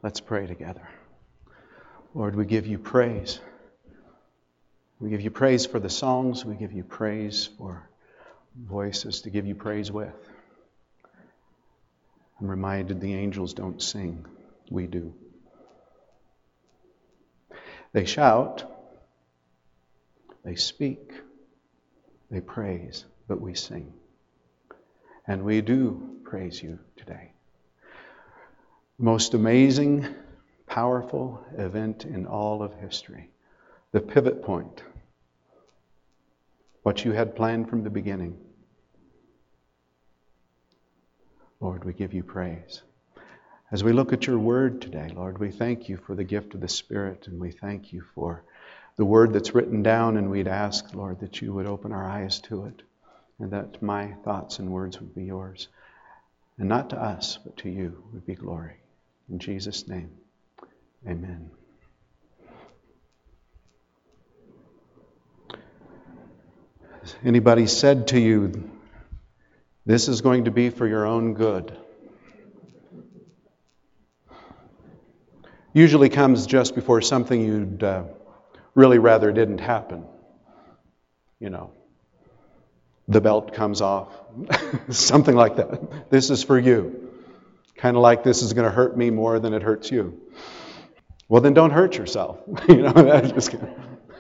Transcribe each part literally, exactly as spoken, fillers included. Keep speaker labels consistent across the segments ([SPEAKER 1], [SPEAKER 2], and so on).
[SPEAKER 1] Let's pray together. Lord, we give you praise. We give you praise for the songs. We give you praise for voices to give you praise with. I'm reminded the angels don't sing. We do. They shout. They speak. They praise. But we sing. And we do praise you today. Most amazing, powerful event in all of history. The pivot point. What you had planned from the beginning. Lord, we give you praise. As we look at your word today, Lord, we thank you for the gift of the Spirit, and we thank you for the word that's written down, and we'd ask, Lord, that you would open our eyes to it, and that my thoughts and words would be yours. And not to us, but to you would be glory. In Jesus' name, amen. Has anybody said to you, this is going to be for your own good? Usually comes just before something you'd uh, really rather didn't happen. You know, the belt comes off. Something like that. This is for you. Kind of like this is going to hurt me more than it hurts you. Well, then don't hurt yourself. you know, that's just kidding.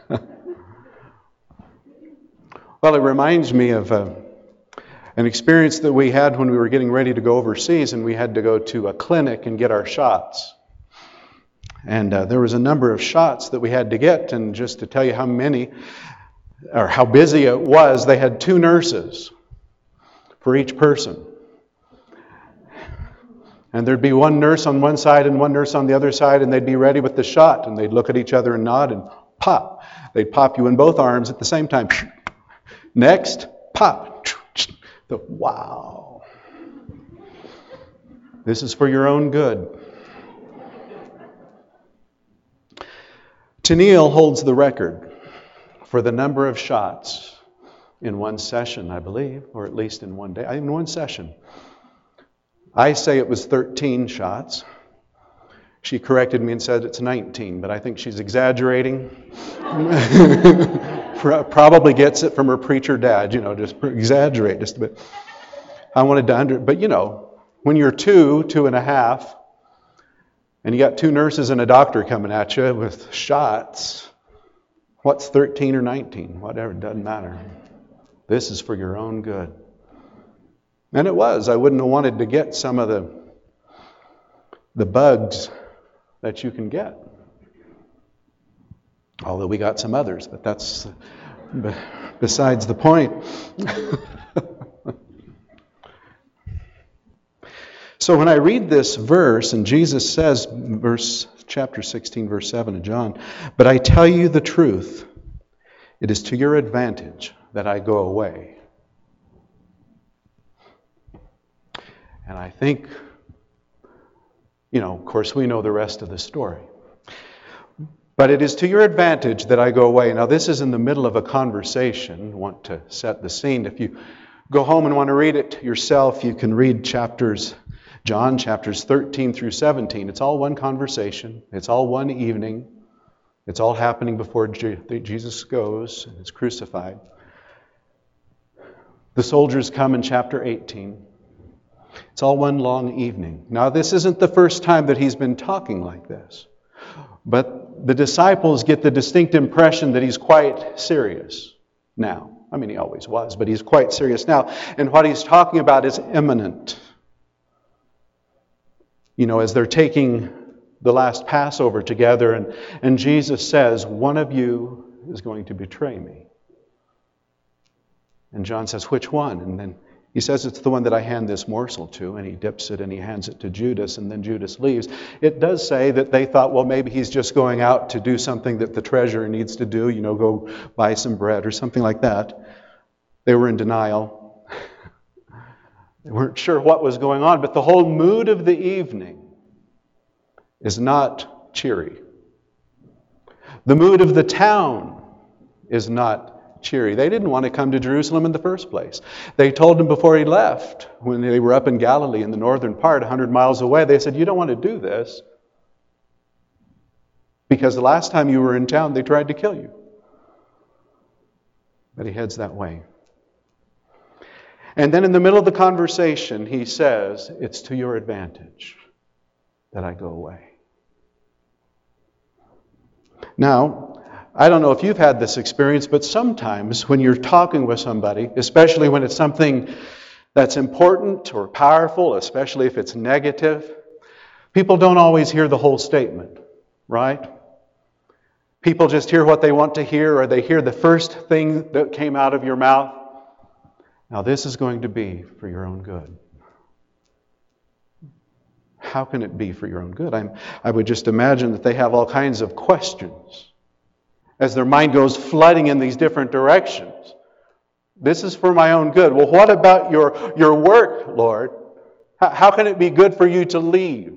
[SPEAKER 1] Well, it reminds me of uh, an experience that we had when we were getting ready to go overseas, and we had to go to a clinic and get our shots. And uh, there was a number of shots that we had to get, and just to tell you how many, or how busy it was, they had two nurses for each person. And there'd be one nurse on one side and one nurse on the other side, and they'd be ready with the shot, and they'd look at each other and nod and pop. They'd pop you in both arms at the same time. Next, pop. The, wow. This is for your own good. Tennille holds the record for the number of shots in one session, I believe, or at least in one day, in one session. I say it was thirteen shots. She corrected me and said it's nineteen, but I think she's exaggerating. Probably gets it from her preacher dad, you know, just exaggerate just a bit. I wanted to under, but you know, when you're two, two and a half, and you got two nurses and a doctor coming at you with shots, what's thirteen or nineteen? Whatever, it doesn't matter. This is for your own good. And it was. I wouldn't have wanted to get some of the the bugs that you can get. Although we got some others, but that's besides the point. So when I read this verse, and Jesus says, verse chapter sixteen, verse seven of John, but I tell you the truth, it is to your advantage that I go away. And I think, you know, of course, we know the rest of the story. But it is to your advantage that I go away. Now, this is in the middle of a conversation. I want to set the scene. If you go home and want to read it yourself, you can read chapters, John chapters thirteen through seventeen. It's all one conversation. It's all one evening. It's all happening before Jesus goes and is crucified. The soldiers come in chapter eighteen. It's all one long evening. Now, this isn't the first time that he's been talking like this. But the disciples get the distinct impression that he's quite serious now. I mean, he always was, but he's quite serious now. And what he's talking about is imminent. You know, as they're taking the last Passover together, and, and Jesus says, one of you is going to betray me. And John says, which one? And then he says it's the one that I hand this morsel to, and he dips it and he hands it to Judas, and then Judas leaves. It does say that they thought, well, maybe he's just going out to do something that the treasurer needs to do, you know, go buy some bread or something like that. They were in denial. They weren't sure what was going on, but the whole mood of the evening is not cheery. The mood of the town is not cheery. They didn't want to come to Jerusalem in the first place. They told him before he left, when they were up in Galilee in the northern part, one hundred miles away, they said, you don't want to do this. because the last time you were in town, they tried to kill you. But he heads that way. And then in the middle of the conversation, he says, it's to your advantage that I go away. Now, I don't know if you've had this experience, but sometimes when you're talking with somebody, especially when it's something that's important or powerful, especially if it's negative, people don't always hear the whole statement, right? People just hear what they want to hear, or they hear the first thing that came out of your mouth. Now, this is going to be for your own good. How can it be for your own good? I'm, I would just imagine that they have all kinds of questions as their mind goes flooding in these different directions. This is for my own good. Well, what about your, your work, Lord? How, how can it be good for you to leave?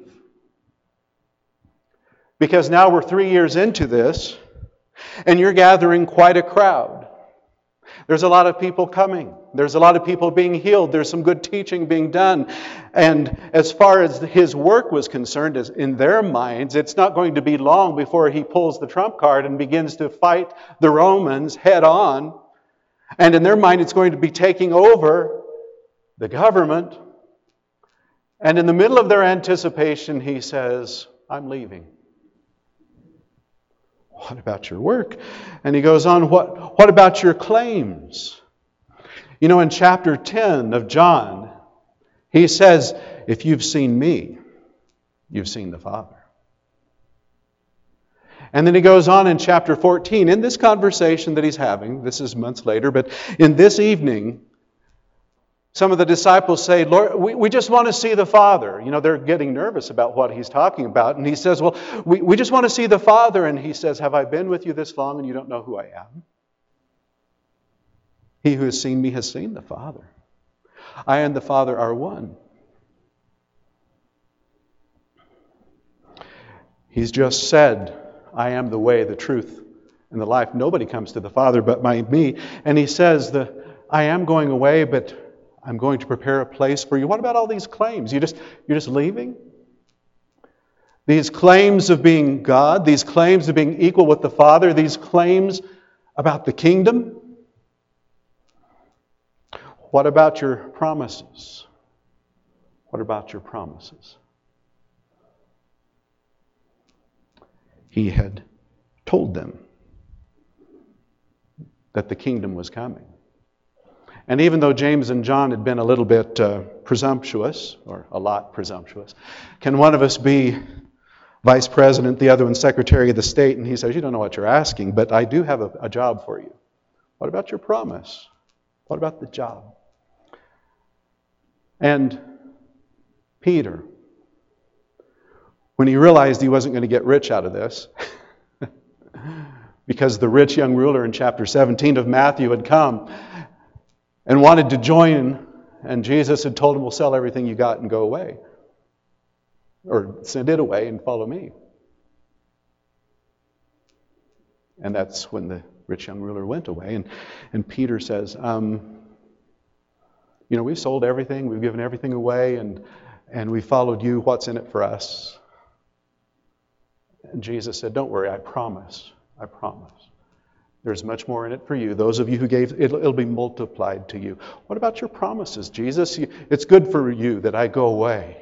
[SPEAKER 1] Because now we're three years into this, and you're gathering quite a crowd. There's a lot of people coming. There's a lot of people being healed. There's some good teaching being done. And as far as his work was concerned, as in their minds, it's not going to be long before he pulls the trump card and begins to fight the Romans head on. And in their mind, it's going to be taking over the government. And in the middle of their anticipation, he says, I'm leaving. What about your work? And he goes on, what, what about your claims? You know, in chapter ten of John, he says, if you've seen me, you've seen the Father. And then he goes on in chapter fourteen, in this conversation that he's having, this is months later, but in this evening, some of the disciples say, Lord, we, we just want to see the Father. You know, they're getting nervous about what he's talking about. And he says, well, we, we just want to see the Father. And he says, have I been with you this long and you don't know who I am? He who has seen me has seen the Father. I and the Father are one. He's just said, I am the way, the truth, and the life. Nobody comes to the Father but by me. And he says, the, I am going away, but I'm going to prepare a place for you. What about all these claims? You just, you're just leaving? These claims of being God, these claims of being equal with the Father, these claims about the kingdom. What about your promises? What about your promises? He had told them that the kingdom was coming. And even though James and John had been a little bit uh, presumptuous, or a lot presumptuous, can one of us be vice president, the other one secretary of the state? And he says, you don't know what you're asking, but I do have a, a job for you. What about your promise? What about the job? And Peter, when he realized he wasn't going to get rich out of this, because the rich young ruler in chapter seventeen of Matthew had come and wanted to join, and Jesus had told him, well, sell everything you got and go away. Or send it away and follow me. And that's when the rich young ruler went away. And, and Peter says, um, you know, we've sold everything, we've given everything away, and, and we followed you. What's in it for us? And Jesus said, don't worry, I promise, I promise. There's much more in it for you. Those of you who gave, it'll, it'll be multiplied to you. What about your promises, Jesus? It's good for you that I go away.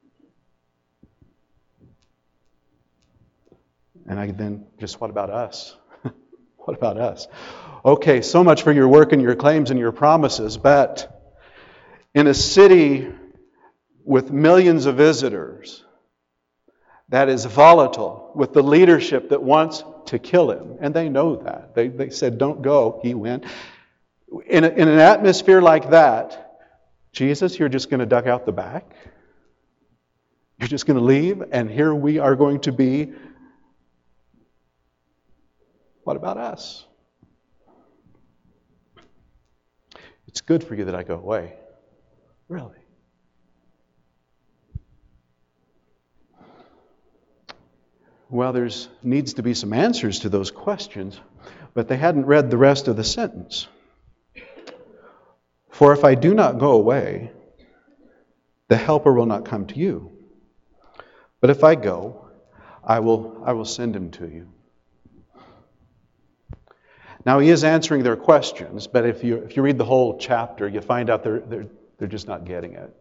[SPEAKER 1] And I then, just what about us? What about us? Okay, so much for your work and your claims and your promises, but in a city with millions of visitors that is volatile, with the leadership that wants to kill him, and they know that. They, they said, don't go. He went. In, a, in an atmosphere like that, Jesus, you're just going to duck out the back? You're just going to leave, and here we are going to be. What about us? It's good for you that I go away. Really? Well, there needs to be some answers to those questions, but they hadn't read the rest of the sentence. For if I do not go away, the Helper will not come to you. But if I go, I will, I will send him to you. Now, he is answering their questions, but if you, if you read the whole chapter, you find out they're, they're, they're just not getting it.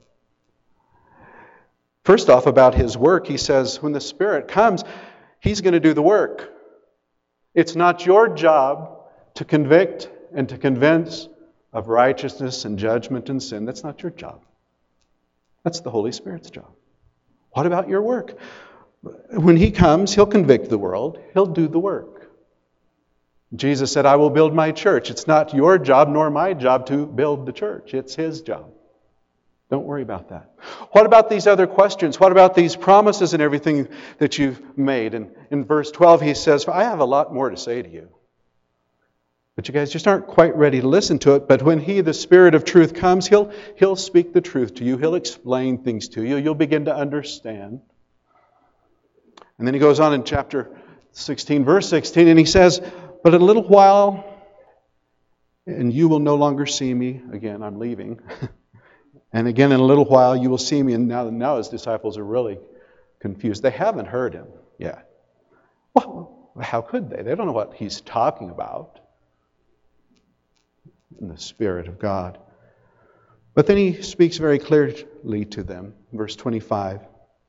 [SPEAKER 1] First off, about his work, he says, when the Spirit comes, he's going to do the work. It's not your job to convict and to convince of righteousness and judgment and sin. That's not your job. That's the Holy Spirit's job. What about your work? When he comes, he'll convict the world. He'll do the work. Jesus said, I will build my church. It's not your job nor my job to build the church. It's his job. Don't worry about that. What about these other questions? What about these promises and everything that you've made? And in verse twelve, he says, I have a lot more to say to you. But you guys just aren't quite ready to listen to it. But when he, the Spirit of truth, comes, he'll, he'll speak the truth to you. He'll explain things to you. You'll begin to understand. And then he goes on in chapter sixteen, verse sixteen, and he says, but in a little while, and you will no longer see me. Again, I'm leaving. And again, in a little while, you will see me. And now, now his disciples are really confused. They haven't heard him yet. Well, how could they? They don't know what he's talking about. In the Spirit of God. But then he speaks very clearly to them. Verse twenty-five.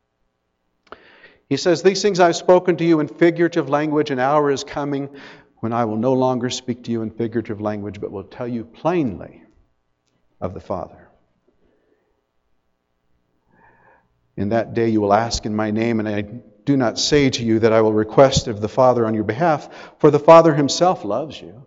[SPEAKER 1] He says, these things I've spoken to you in figurative language. An hour is coming when I will no longer speak to you in figurative language, but will tell you plainly of the Father. In that day you will ask in my name, and I do not say to you that I will request of the Father on your behalf, for the Father himself loves you,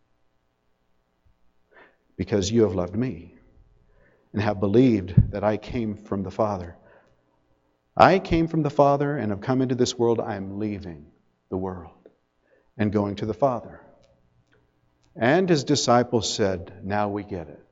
[SPEAKER 1] because you have loved me and have believed that I came from the Father. I came from the Father and have come into this world. I am leaving the world and going to the Father. And his disciples said, now we get it.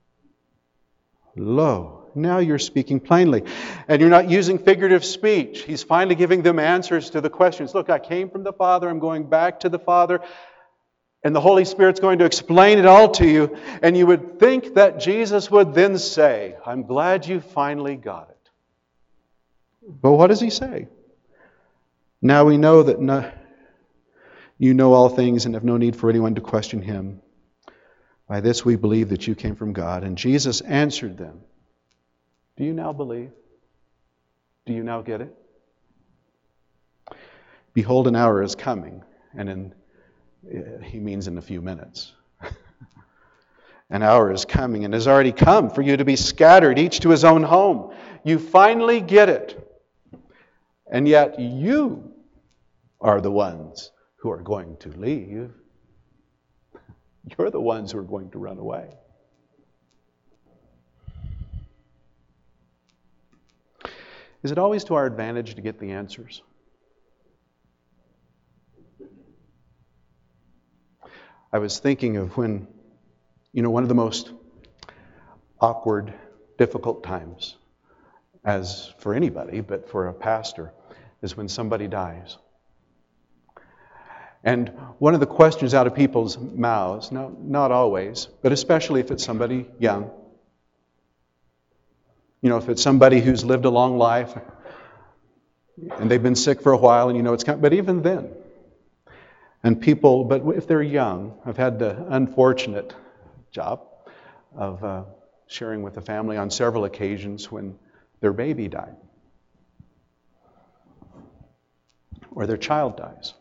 [SPEAKER 1] Lo, now you're speaking plainly. And you're not using figurative speech. He's finally giving them answers to the questions. Look, I came from the Father. I'm going back to the Father. And the Holy Spirit's going to explain it all to you. And you would think that Jesus would then say, I'm glad you finally got it. But what does he say? Now we know that no, you know all things and have no need for anyone to question him. By this we believe that you came from God. And Jesus answered them, do you now believe? Do you now get it? Behold, an hour is coming, and in he means in a few minutes. An hour is coming and has already come for you to be scattered, each to his own home. You finally get it. And yet you are the ones who are going to leave. You're the ones who are going to run away. Is it always to our advantage to get the answers? I was thinking of when, you know, one of the most awkward, difficult times, as for anybody, but for a pastor, is when somebody dies. And one of the questions out of people's mouths, no, not always, but especially if it's somebody young, you know, if it's somebody who's lived a long life and they've been sick for a while and you know it's coming, but even then, and people, but if they're young, I've had the unfortunate job of uh, sharing with the family on several occasions when their baby died or their child dies.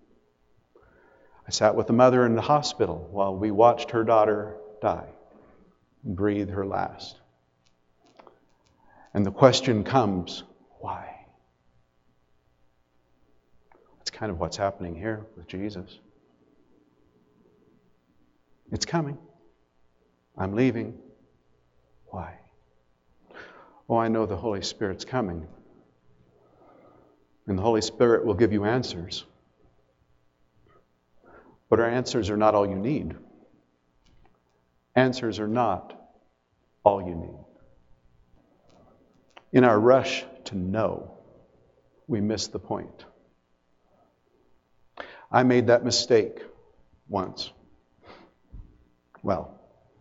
[SPEAKER 1] I sat with the mother in the hospital while we watched her daughter die and breathe her last. And the question comes, why? That's kind of what's happening here with Jesus. It's coming. I'm leaving. Why? Oh, I know the Holy Spirit's coming. And the Holy Spirit will give you answers. But our answers are not all you need. Answers are not all you need. In our rush to know, we miss the point. I made that mistake once. Well,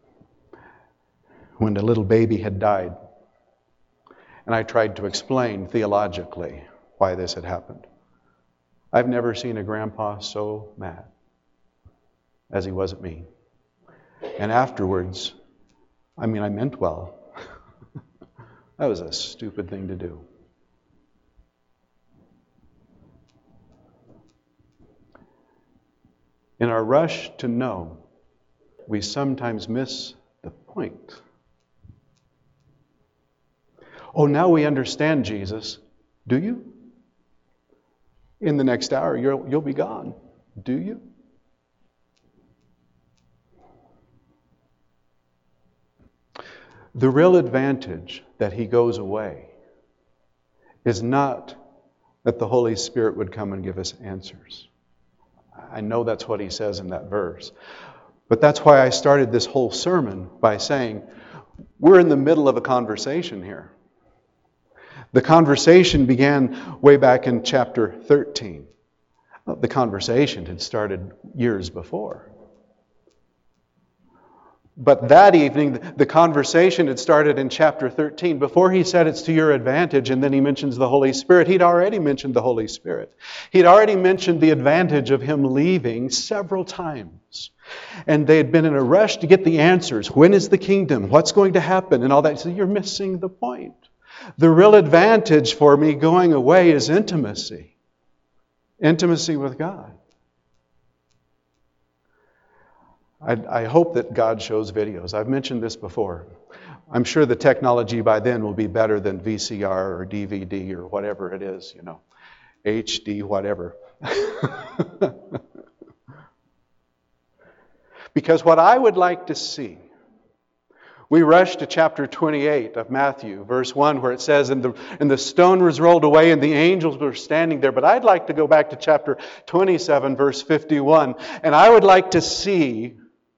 [SPEAKER 1] when the little baby had died, and I tried to explain theologically why this had happened. I've never seen a grandpa so mad as he was at me. And afterwards, I mean, I meant well. That was a stupid thing to do. In our rush to know, we sometimes miss the point. Oh, now we understand Jesus. Do you? In the next hour, you'll, you'll be gone. Do you? The real advantage that he goes away is not that the Holy Spirit would come and give us answers. I know that's what he says in that verse. But that's why I started this whole sermon by saying, we're in the middle of a conversation here. The conversation began way back in chapter thirteen. The conversation had started years before. But that evening, the conversation had started in chapter thirteen. Before he said it's to your advantage, and then he mentions the Holy Spirit, he'd already mentioned the Holy Spirit. He'd already mentioned the advantage of him leaving several times. And they had been in a rush to get the answers. When is the kingdom? What's going to happen? And all that. So you're missing the point. The real advantage for me going away is intimacy. Intimacy with God. I, I hope that God shows videos. I've mentioned this before. I'm sure the technology by then will be better than V C R or D V D or whatever it is, you know, H D, whatever. Because what I would like to see, we rush to chapter twenty-eight of Matthew, verse one, where it says, and the, and the stone was rolled away and the angels were standing there. But I'd like to go back to chapter twenty-seven, verse fifty-one, and I would like to see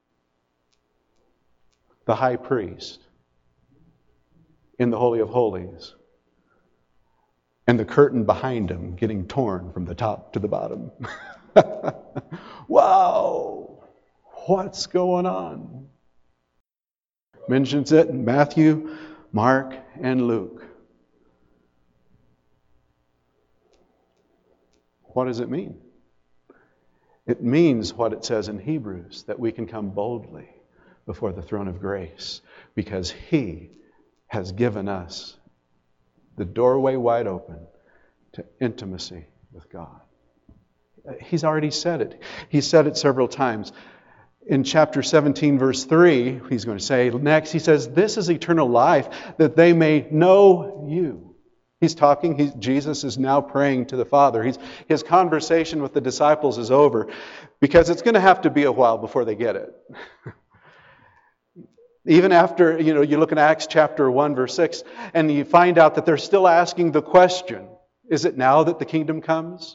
[SPEAKER 1] the high priest in the Holy of Holies and the curtain behind him getting torn from the top to the bottom. Wow! What's going on? Mentions it in Matthew, Mark, and Luke. What does it mean? It means what it says in Hebrews, that we can come boldly before the throne of grace because He has given us the doorway wide open to intimacy with God. He's already said it. He said it several times. In chapter seventeen, verse three, he's going to say next, he says, this is eternal life, that they may know you. He's talking, he, Jesus is now praying to the Father. He's, his conversation with the disciples is over because it's going to have to be a while before they get it. Even after, you know, you look in Acts chapter one, verse six, and you find out that they're still asking the question, is it now that the kingdom comes?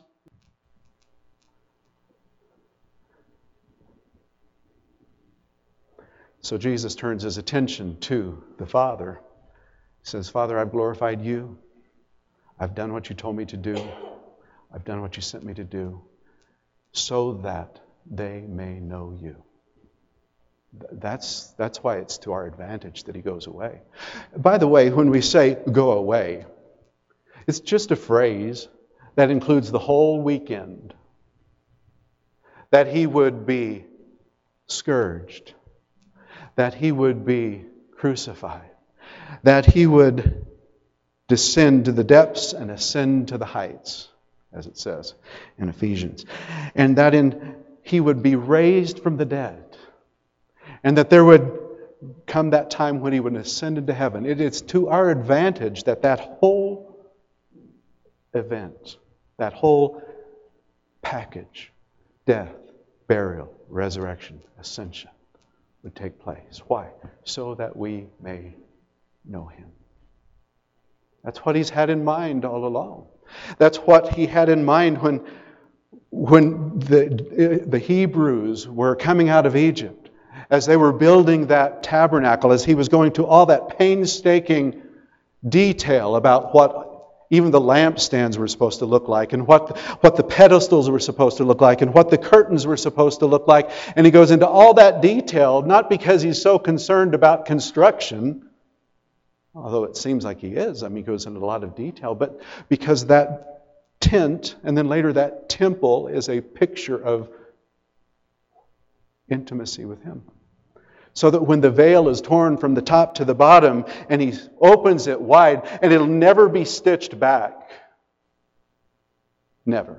[SPEAKER 1] So Jesus turns his attention to the Father. He says, Father, I've glorified you. I've done what you told me to do. I've done what you sent me to do, so that they may know you. That's, that's why it's to our advantage that he goes away. By the way, when we say go away, it's just a phrase that includes the whole weekend. That he would be scourged. That he would be crucified. That he would descend to the depths and ascend to the heights, as it says in Ephesians. And that in he would be raised from the dead. And that there would come that time when he would ascend into heaven. It is to our advantage that that whole event, that whole package, death, burial, resurrection, ascension, would take place. Why? So that we may know him. That's what he's had in mind all along. That's what he had in mind when, when the, the Hebrews were coming out of Egypt. As they were building that tabernacle, as he was going to all that painstaking detail about what even the lampstands were supposed to look like, and what, what the pedestals were supposed to look like, and what the curtains were supposed to look like. And he goes into all that detail, not because he's so concerned about construction, although it seems like he is. I mean, he goes into a lot of detail, but because that tent, and then later that temple is a picture of intimacy with Him. So that when the veil is torn from the top to the bottom and He opens it wide, and it'll never be stitched back. Never.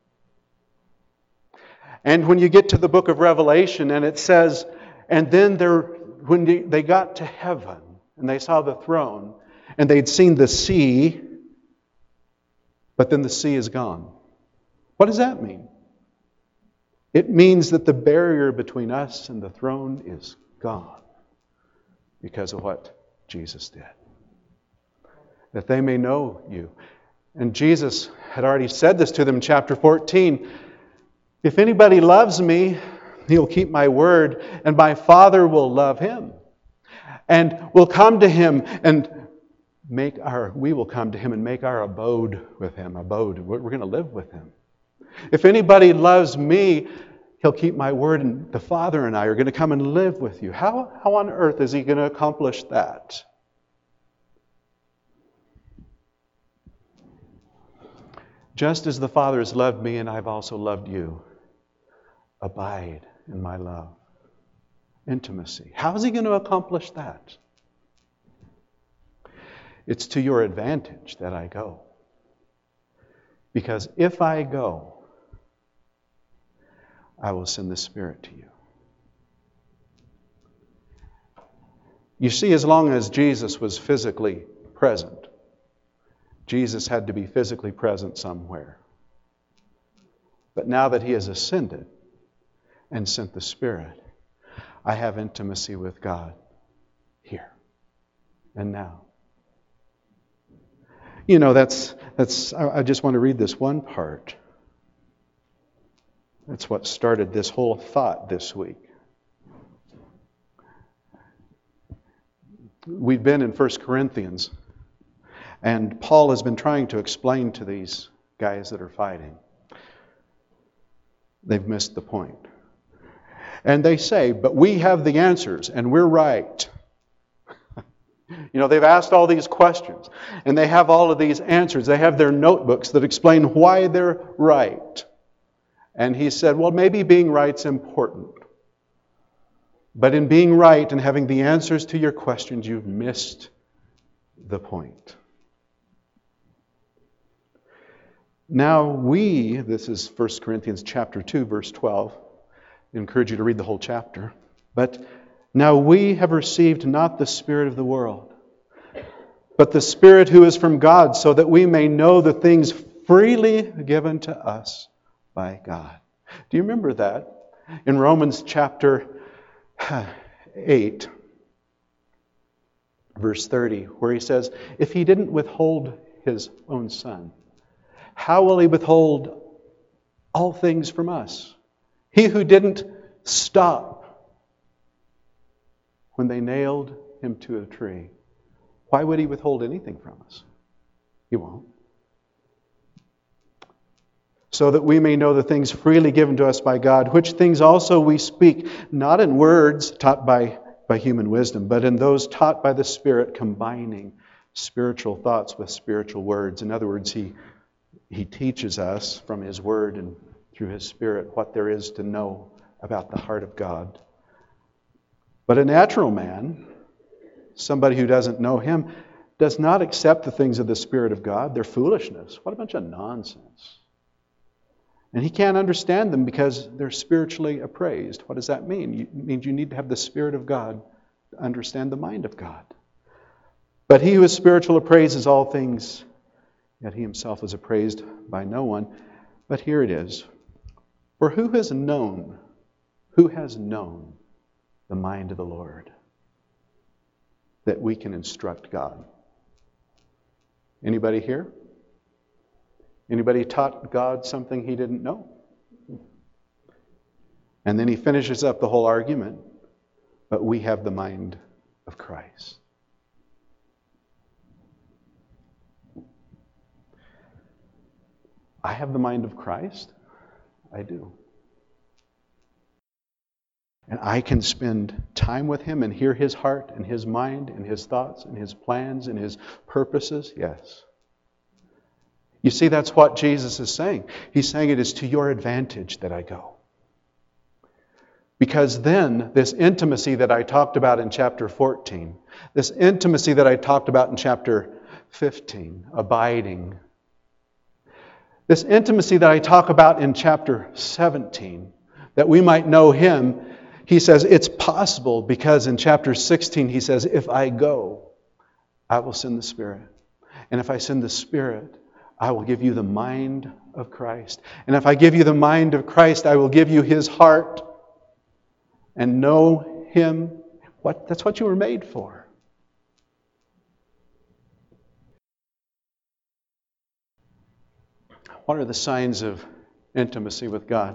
[SPEAKER 1] And when you get to the book of Revelation and it says, and then there, when they got to heaven and they saw the throne and they'd seen the sea, but then the sea is gone. What does that mean? It means that the barrier between us and the throne is gone because of what Jesus did. That they may know you. And Jesus had already said this to them in chapter fourteen. If anybody loves me, he'll keep my word, and my Father will love him. And we'll come to him and make our, we will come to him and make our abode with him. Abode. We're going to live with him. If anybody loves me, he'll keep my word, and the Father and I are going to come and live with you. How, how on earth is he going to accomplish that? Just as the Father has loved me and I've also loved you, abide in my love. Intimacy. How is he going to accomplish that? It's to your advantage that I go. Because if I go, I will send the Spirit to you. You see, as long as Jesus was physically present, Jesus had to be physically present somewhere. But now that he has ascended and sent the Spirit, I have intimacy with God here and now. You know, that's, that's, I just want to read this one part. That's what started this whole thought this week. We've been in First Corinthians, and Paul has been trying to explain to these guys that are fighting. They've missed the point. And they say, but we have the answers, and we're right. You know, they've asked all these questions, and they have all of these answers. They have their notebooks that explain why they're right. And he said, well, maybe being right's important. But in being right and having the answers to your questions, you've missed the point. Now we, this is First Corinthians chapter two, verse twelve. I encourage you to read the whole chapter. But now we have received not the spirit of the world, but the Spirit who is from God, so that we may know the things freely given to us by God. Do you remember that? In Romans chapter eight, verse thirty, where he says, if he didn't withhold his own Son, how will he withhold all things from us? He who didn't stop when they nailed him to a tree, why would he withhold anything from us? He won't. So that we may know the things freely given to us by God, which things also we speak, not in words taught by, by human wisdom, but in those taught by the Spirit, combining spiritual thoughts with spiritual words. In other words, he, he teaches us from His Word and through His Spirit what there is to know about the heart of God. But a natural man, somebody who doesn't know Him, does not accept the things of the Spirit of God. They're foolishness. What a bunch of nonsense. And he can't understand them because they're spiritually appraised. What does that mean? It means you need to have the Spirit of God to understand the mind of God. But he who is spiritual appraises all things, yet he himself is appraised by no one. But here it is. For who has known, who has known the mind of the Lord, that we can instruct God? Anybody here? Anybody taught God something He didn't know? And then he finishes up the whole argument. But we have the mind of Christ. I have the mind of Christ? I do. And I can spend time with Him and hear His heart and His mind and His thoughts and His plans and His purposes? Yes. You see, that's what Jesus is saying. He's saying it is to your advantage that I go. Because then, this intimacy that I talked about in chapter fourteen, this intimacy that I talked about in chapter fifteen, abiding, this intimacy that I talk about in chapter seventeen, that we might know Him, He says it's possible because in chapter sixteen He says, if I go, I will send the Spirit. And if I send the Spirit, I will give you the mind of Christ. And if I give you the mind of Christ, I will give you His heart. And know Him. What? That's what you were made for. What are the signs of intimacy with God?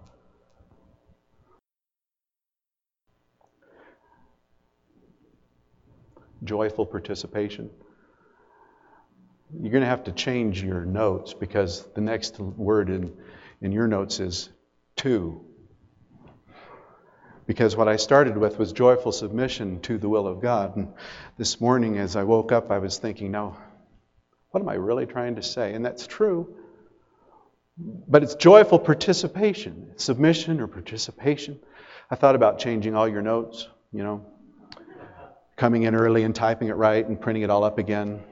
[SPEAKER 1] Joyful participation. You're going to have to change your notes because the next word in, in your notes is to. Because what I started with was joyful submission to the will of God. And this morning as I woke up, I was thinking, now, what am I really trying to say? And that's true. But it's joyful participation. It's submission or participation. I thought about changing all your notes, you know, coming in early and typing it right and printing it all up again.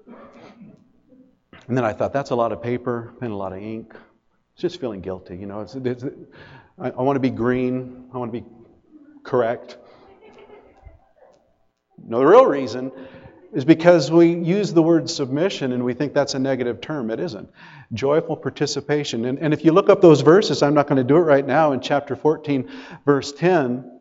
[SPEAKER 1] And then I thought, that's a lot of paper and a lot of ink. It's just feeling guilty, you know. It's, it's, I, I want to be green. I want to be correct. No, the real reason is because we use the word submission and we think that's a negative term. It isn't. Joyful participation. And, and if you look up those verses, I'm not going to do it right now, in chapter fourteen, verse ten,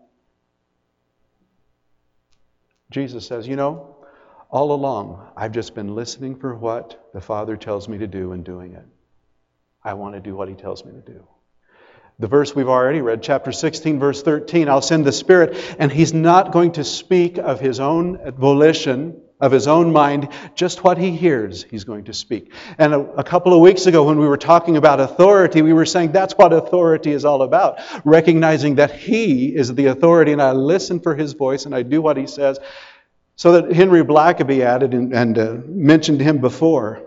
[SPEAKER 1] Jesus says, you know, all along, I've just been listening for what the Father tells me to do and doing it. I want to do what He tells me to do. The verse we've already read, chapter sixteen, verse thirteen, I'll send the Spirit, and He's not going to speak of His own volition, of His own mind, just what He hears, He's going to speak. And a, a couple of weeks ago when we were talking about authority, we were saying that's what authority is all about. Recognizing that He is the authority, and I listen for His voice, and I do what He says. So that Henry Blackaby added, and, and uh, mentioned him before,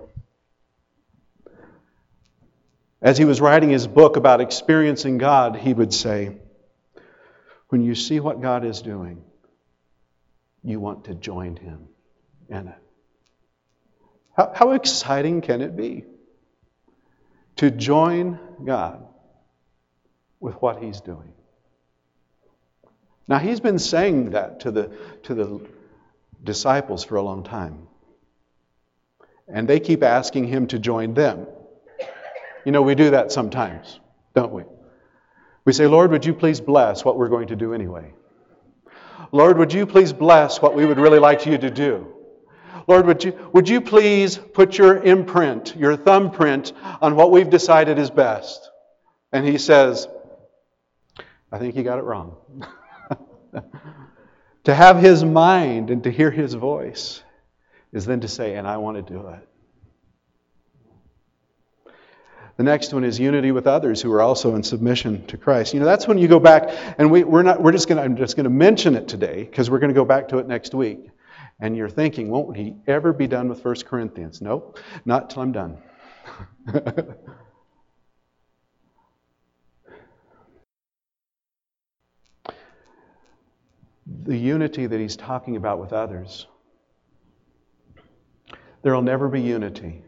[SPEAKER 1] as he was writing his book about experiencing God, he would say, when you see what God is doing, you want to join Him in it. How, how exciting can it be to join God with what He's doing? Now, He's been saying that to the, to the disciples for a long time. And they keep asking Him to join them. You know, we do that sometimes, don't we? We say, Lord, would you please bless what we're going to do anyway? Lord, would you please bless what we would really like you to do? Lord, would you, would you please put your imprint, your thumbprint on what we've decided is best? And He says, I think you got it wrong. To have His mind and to hear His voice is then to say, and I want to do it. The next one is unity with others who are also in submission to Christ. You know, that's when you go back, and we, we're not. We're just going. I'm just going to mention it today because we're going to go back to it next week. And you're thinking, won't he ever be done with First Corinthians? Nope, not till I'm done. The unity that he's talking about with others, there will never be unity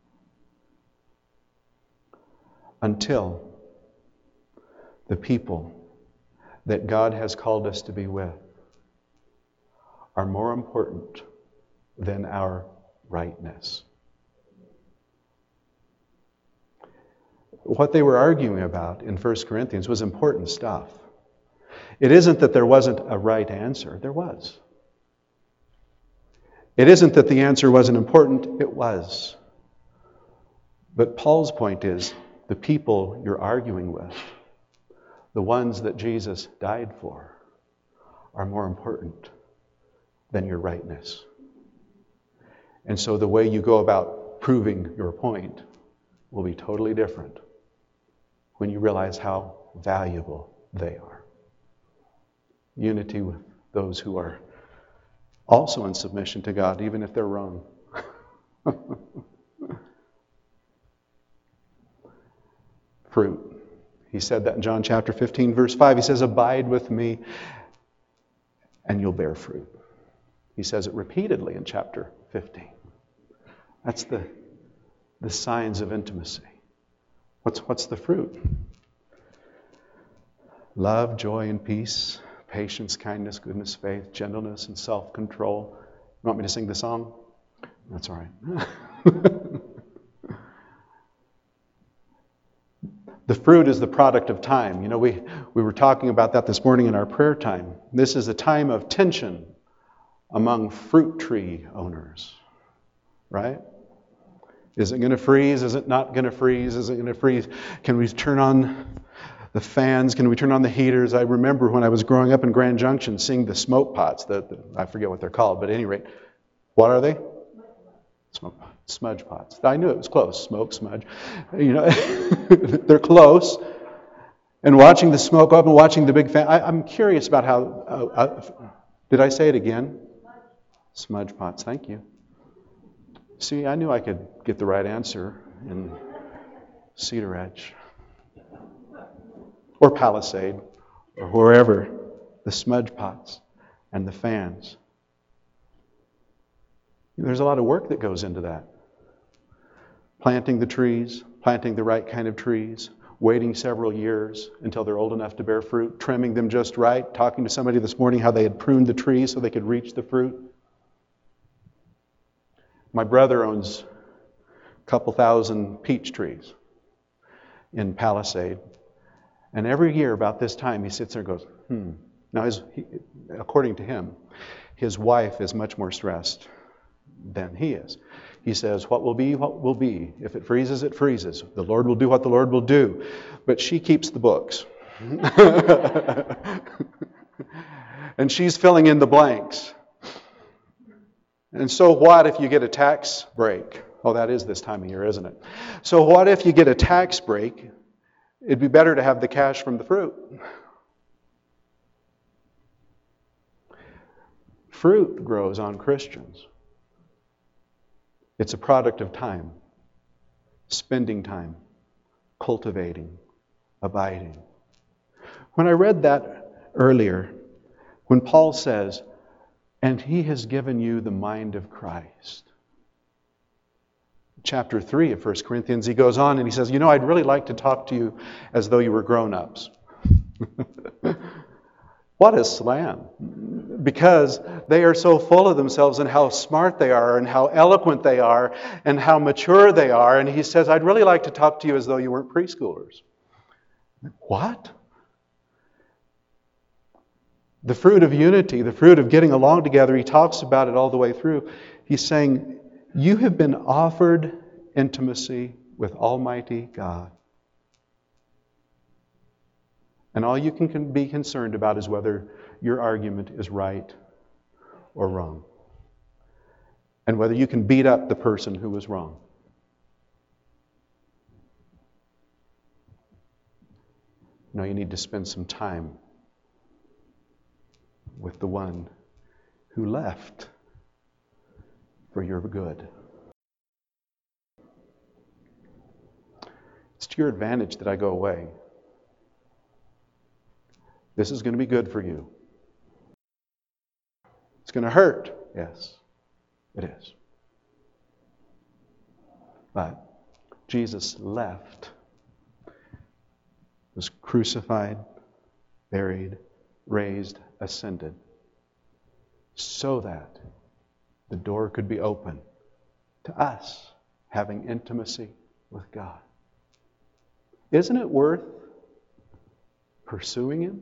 [SPEAKER 1] until the people that God has called us to be with are more important than our rightness. What they were arguing about in First Corinthians was important stuff. It isn't that there wasn't a right answer. There was. It isn't that the answer wasn't important. It was. But Paul's point is, the people you're arguing with, the ones that Jesus died for, are more important than your rightness. And so the way you go about proving your point will be totally different when you realize how valuable they are. Unity with those who are also in submission to God, even if they're wrong. fruit. He said that in John chapter fifteen, verse five. He says, abide with me and you'll bear fruit. He says it repeatedly in chapter fifteen. That's the, the signs of intimacy. What's, what's the fruit? Love, joy, and peace, patience, kindness, goodness, faith, gentleness, and self-control. You want me to sing the song? That's all right. The fruit is the product of time. You know, we, we were talking about that this morning in our prayer time. This is a time of tension among fruit tree owners, right? Is it going to freeze? Is it not going to freeze? Is it going to freeze? Can we turn on the fans? Can we turn on the heaters? I remember when I was growing up in Grand Junction seeing the smoke pots. The, the, I forget what they're called, but at any rate, what are they? Smoke pots. Smudge pots. I knew it was close. Smoke, smudge. You know, they're close. And watching the smoke up and watching the big fan. I, I'm curious about how. Uh, uh, did I say it again? Smudge pots. Thank you. See, I knew I could get the right answer in Cedar Edge or Palisade or wherever. The smudge pots and the fans. There's a lot of work that goes into that. Planting the trees, planting the right kind of trees, waiting several years until they're old enough to bear fruit, trimming them just right, talking to somebody this morning how they had pruned the trees so they could reach the fruit. My brother owns a couple thousand peach trees in Palisade. And every year about this time he sits there and goes, hmm. Now, his, he, according to him, his wife is much more stressed than he is. He says, what will be, what will be. If it freezes, it freezes. The Lord will do what the Lord will do. But she keeps the books. And she's filling in the blanks. And so what if you get a tax break? Oh, that is this time of year, isn't it? So what if you get a tax break? It'd be better to have the cash from the fruit. Fruit grows on Christians. It's a product of time, spending time, cultivating, abiding. When I read that earlier, when Paul says, and he has given you the mind of Christ. Chapter three of First Corinthians, he goes on and he says, you know, I'd really like to talk to you as though you were grown-ups. What a slam. Because they are so full of themselves and how smart they are and how eloquent they are and how mature they are. And he says, I'd really like to talk to you as though you weren't preschoolers. What? The fruit of unity, the fruit of getting along together, he talks about it all the way through. He's saying, you have been offered intimacy with Almighty God. And all you can be concerned about is whether your argument is right or wrong. And whether you can beat up the person who was wrong. No, you need to spend some time with the one who left for your good. It's to your advantage that I go away. This is going to be good for you. It's going to hurt. Yes, it is. But Jesus left, was crucified, buried, raised, ascended, so that the door could be open to us having intimacy with God. Isn't it worth pursuing Him?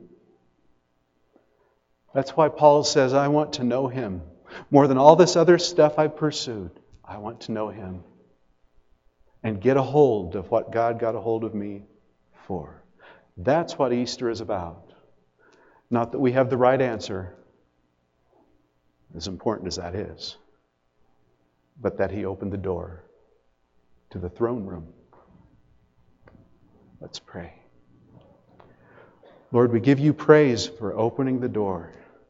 [SPEAKER 1] That's why Paul says, I want to know Him. More than all this other stuff I've pursued, I want to know Him. And get a hold of what God got a hold of me for. That's what Easter is about. Not that we have the right answer, as important as that is, but that He opened the door to the throne room. Let's pray. Lord, we give You praise for opening the door,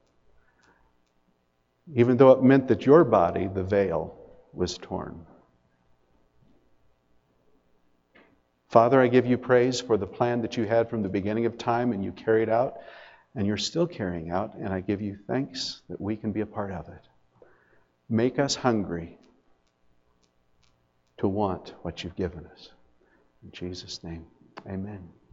[SPEAKER 1] even though it meant that Your body, the veil, was torn. Father, I give you praise for the plan that you had from the beginning of time and you carried out, and you're still carrying out, and I give you thanks that we can be a part of it. Make us hungry to want what you've given us. In Jesus' name, amen.